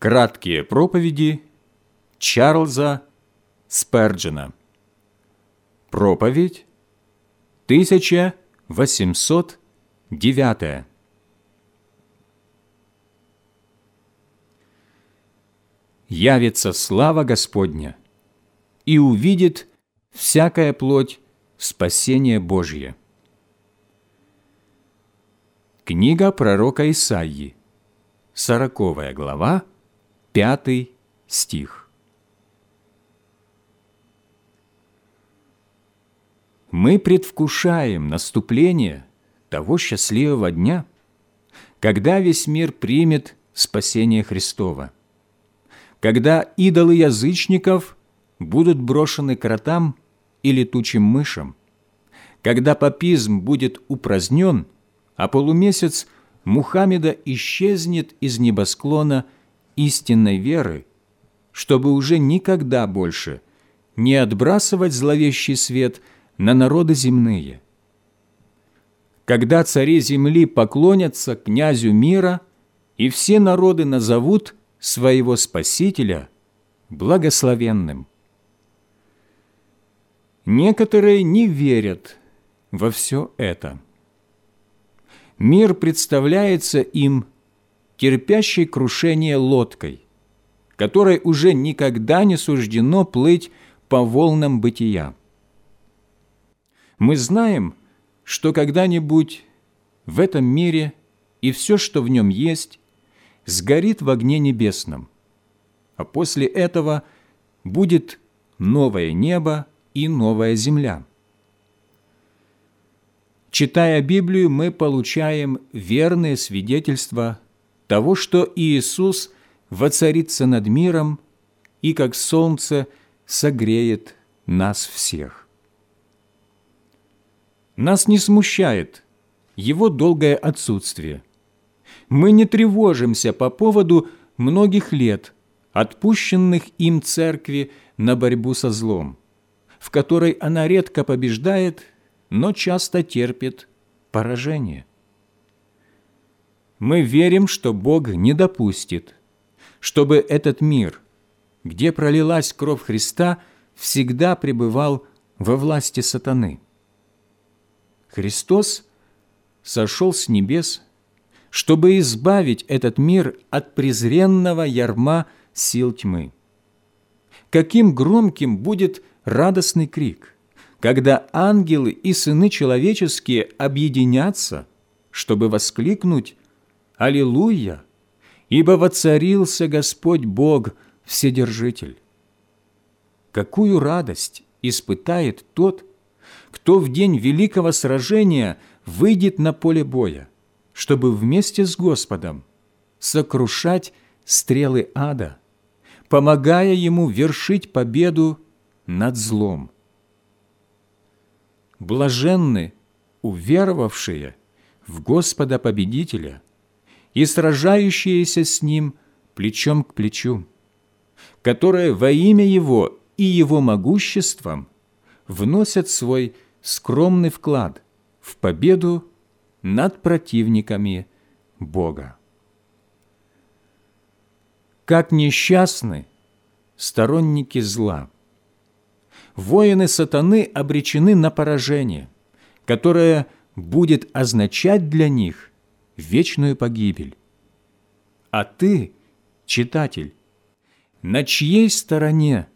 Краткие проповеди Чарльза Сперджена. Проповедь 1809. Явится слава Господня, и увидит всякая плоть спасение Божье. Книга пророка Исаии, 40 глава, 5 стих. Мы предвкушаем наступление того счастливого дня, когда весь мир примет спасение Христово, когда идолы язычников будут брошены кротам и летучим мышам, когда папизм будет упразднен, а полумесяц Мухаммеда исчезнет из небосклона истинной веры, чтобы уже никогда больше не отбрасывать зловещий свет на народы земные. Когда цари земли поклонятся князю мира, и все народы назовут своего Спасителя благословенным. Некоторые не верят во все это. Мир представляется им терпящей крушение лодкой, которой уже никогда не суждено плыть по волнам бытия. Мы знаем, что когда-нибудь в этом мире и все, что в нем есть, сгорит в огне небесном, а после этого будет новое небо и новая земля. Читая Библию, мы получаем верные свидетельства того, что Иисус воцарится над миром и как солнце согреет нас всех. Нас не смущает Его долгое отсутствие. Мы не тревожимся по поводу многих лет, отпущенных им Церкви на борьбу со злом, в которой она редко побеждает, но часто терпит поражение. Мы верим, что Бог не допустит, чтобы этот мир, где пролилась кровь Христа, всегда пребывал во власти сатаны. Христос сошел с небес, чтобы избавить этот мир от презренного ярма сил тьмы. Каким громким будет радостный крик, когда ангелы и сыны человеческие объединятся, чтобы воскликнуть: «Аллилуйя! Ибо воцарился Господь Бог Вседержитель». Какую радость испытает тот, кто в день великого сражения выйдет на поле боя, чтобы вместе с Господом сокрушать стрелы ада, помогая ему вершить победу над злом. Блаженны уверовавшие в Господа Победителя и сражающиеся с Ним плечом к плечу, которые во имя Его и Его могуществом вносят свой скромный вклад в победу над противниками Бога. Как несчастны сторонники зла! Воины сатаны обречены на поражение, которое будет означать для них вечную погибель. А ты, читатель, на чьей стороне